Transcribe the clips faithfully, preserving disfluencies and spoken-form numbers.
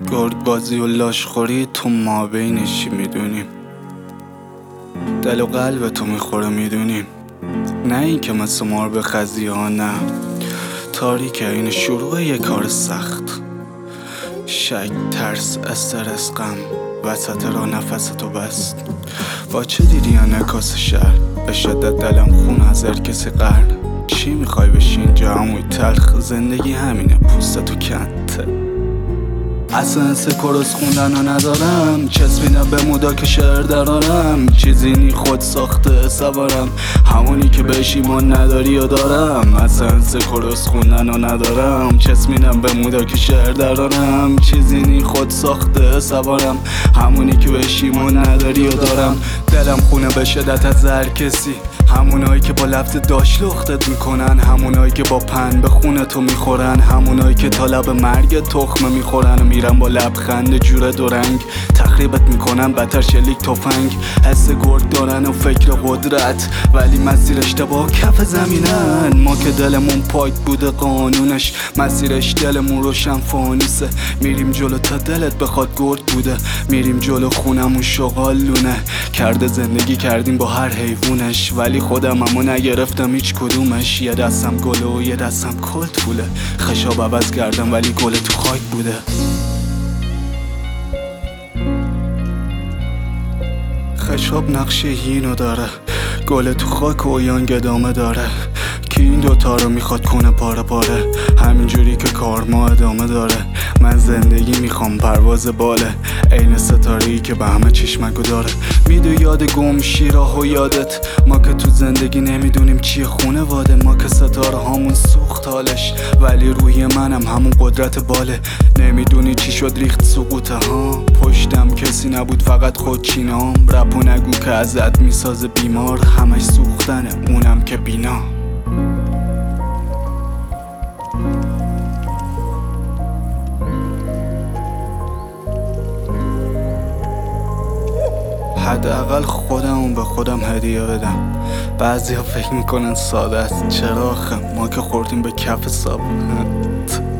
گرگ بازی و لاشخوری تو ما بینشی میدونیم، دل و قلب تو میخوره میدونیم، نه این که مثل مار بخزی ها، نه تاریکه این شروع یه کار سخت. شک، ترس، استرس، غم وسط را نفس تو بست. با چه دیدی یا نکاس شهر به شدت دلم خون از هر کسی قهر. چی میخوای بشی اینجا هموی تلخ؟ زندگی همینه پوستتو کنته. اصلا حس کرس خوندن رو ندارم، چسبیدم به مودا که شعر درارم. چیزی نی خود ساخته سوارم، همونی که بهش ایمان نداری و دارم. اصلا حس کرس خوندن رو ندارم، چسبیدم به مودا که شعر درارم. چیزی نی خود ساخته سوارم، همونی که بهش ایمان نداری و دارم. دلم خونه به شدت از هر کسی، همونایی که با لفظ داش لختت میکنن، همونایی که با پن به خونه تو میخورن، همونایی که تا لب مرگ تخمه میخورن و میرن با لبخند جور دورنگ تخریبت میکنن بدتر شلیک تفنگ. حس گرگ دارن و فکر قدرت، ولی مسیر اشتباه کف زمینن. ما که دلمون پاک بوده قانونش، مسیرش دلمون روشن فانوسه. میریم جلو تا دلت بخواد گرگ بوده، میریم جلو خونمون شغالونه. کرده زندگی کردیم با هر حیوونش، ولی خودم امو نگرفتم هیچ کدومش. یه دستم گله و یه دستم کلت پوله، خشاب عوض کردم ولی گل تو خاک بوده. خشاب نقشه هینو داره، گل تو خاک و یانگ ادامه داره. که این دوتا رو میخواد کنه پاره پاره، همینجوری که کار ما ادامه داره. من زندگی میخوام پرواز باله، عین ستاره‌ای که به همه چشمکو داره. میدو یاد گم شیراه و یادت، ما که تو زندگی نمیدونیم چیه خونه واده. ما که ستاره هامون سوخت حالش، ولی روحی منم همون قدرت باله. نمیدونی چی شد ریخت سقوطه ها، پشتم کسی نبود فقط خودچینام. رپو نگو که ازت میسازه بیمار، همش سوختنه اونم که بینا. حداقل خودمون به خودم هدیه بدم. بعضیا فکر میکنن ساده است، چرا آخه ما که خوردیم به کف صابون.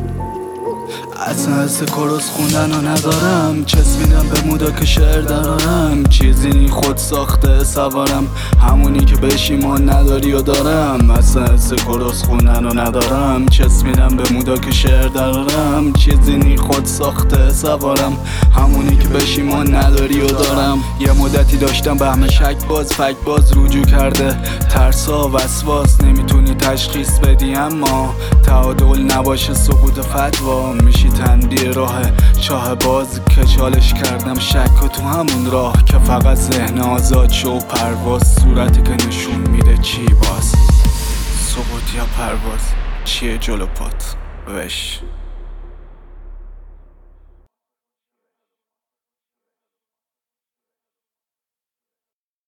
اصلا حس کرس خوندن رو ندارم، چسبیدم به مودا که شعر درارم. چیزی نی خود ساخته سوارم، همونی که بهش ایمان نداری و دارم. اصلا حس کرس خوندن رو ندارم، چسبیدم به مودا که شعر درارم. چیزی نی خود ساخته سوارم، همونی که بهش ایمان نداری و دارم. یه مدتی داشتم به همه شک باز فک باز رجوع کرده، ترسا وسواس نمیتونی تشخیص بدی. اما تعادل نباشه سقوط فتوا، میشی تندی راه چاه باز. که چالش کردم شک و تو همون راه، که فقط ذهن آزاد شو و پرواز. صورتی که نشون میده چی باز، سقوط یا پرواز، چیه جلو پات وش.